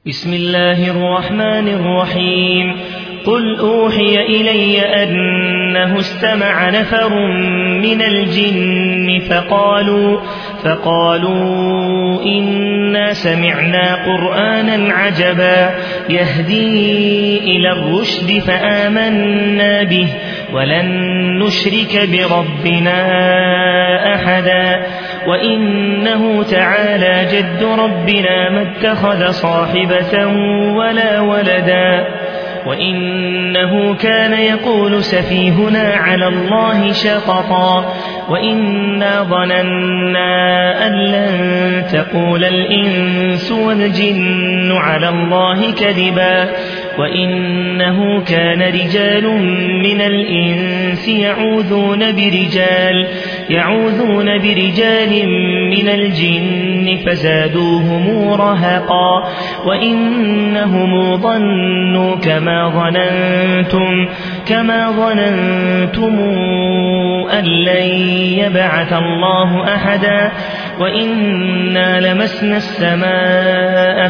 بسم الله الرحمن الرحيم قل أوحي إلي أنه استمع نفر من الجن فقالوا إنا سمعنا قرآنا عجبا يهدي إلى الرشد فآمنا به ولن نشرك بربنا أحدا وإنه تعالى جد ربنا ما اتخذ صاحبة ولا ولدا وإنه كان يقول سفيهنا على الله شططا وإنا ظننا أن لن تقول الإنس والجن على الله كذبا وإنه كان رجال من الإنس يعوذون برجال من الجن فزادوهم رهقا وإنهم ظنوا كما ظننتم أن لن يبعث الله أحدا وإنا لمسنا السماء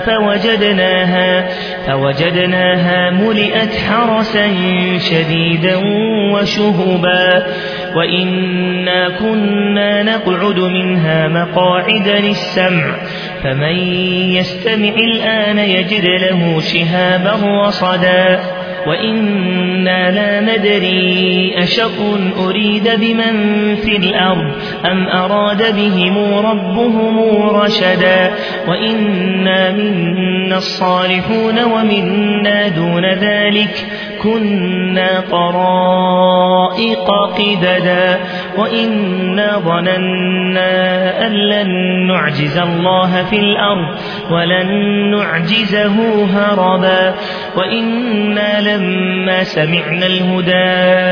فوجدناها ملئت حرسا شديدا وشهبا وإنا كنا نقعد منها مقاعد للسمع فمن يستمع الآن يجد له شهابا رصدا وإنا لا ندري أشر أريد بمن في الأرض أم أراد بهم ربهم رشدا وإنا منا الصالحون ومنا دون ذلك كنا طرائق قددا وإنا ظننا أن لن نعجز الله في الأرض ولن نعجزه هربا وإنا لما سمعنا الهدى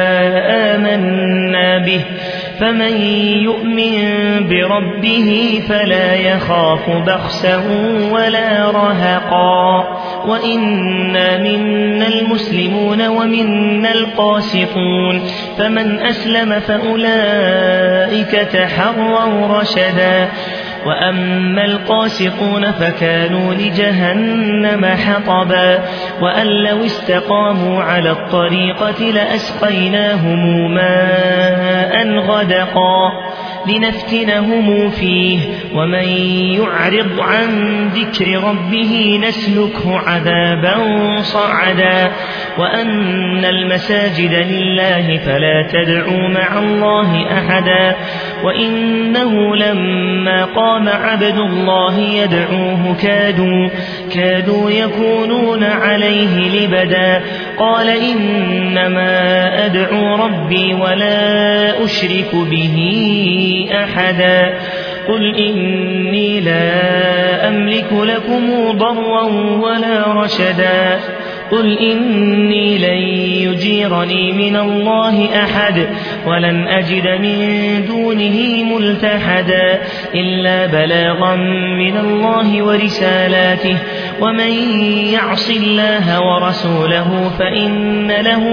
آمنا به فمن يؤمن بربه فلا يخاف بخسا ولا رهقا وإنا منا المسلمون ومنا القاسطون فمن أسلم فأولئك تحروا رشدا وأما القاسطون فكانوا لجهنم حطبا وأن لو استقاموا على الطريقة لأسقيناهم ماء غدقا لنفتنهم فيه ومن يعرض عن ذكر ربه نسلكه عذابا صعدا وأن المساجد لله فلا تدعوا مع الله أحدا وإنه لما قام عبد الله يدعوه كادوا يكونون عليه لبدا قال إنما أدعو ربي ولا أشرك به أحدا قل إني لا أملك لكم ضرا ولا رشدا قل إني لن يجيرني من الله أحد ولن أجد من دونه ملتحدا إلا بلاغا من الله ورسالاته ومن يعص الله ورسوله فإن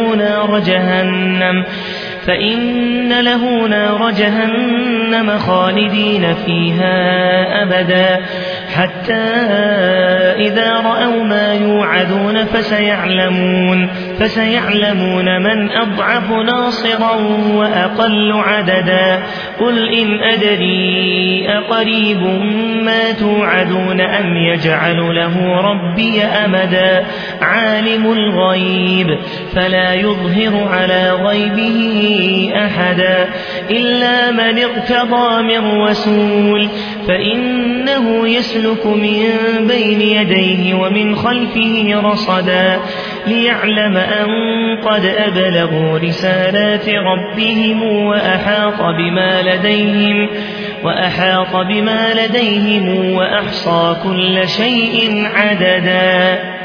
له نار جهنم خالدين فيها أبدا حتى إذا رأوا ما يوعدون فسيعلمون من أضعف ناصرا وأقل عددا قل إن أدري أقريب ما توعدون أم يجعل له ربي أمدا عالم الغيب فلا يظهر على غيبه أحدا إلا من ارتضى من رسول فإنه يسلك من بين يديه ومن خلفه رصدا ليعلم أن قد أبلغوا رسالات ربهم وأحاط بما لديهم وأحصى كل شيء عددا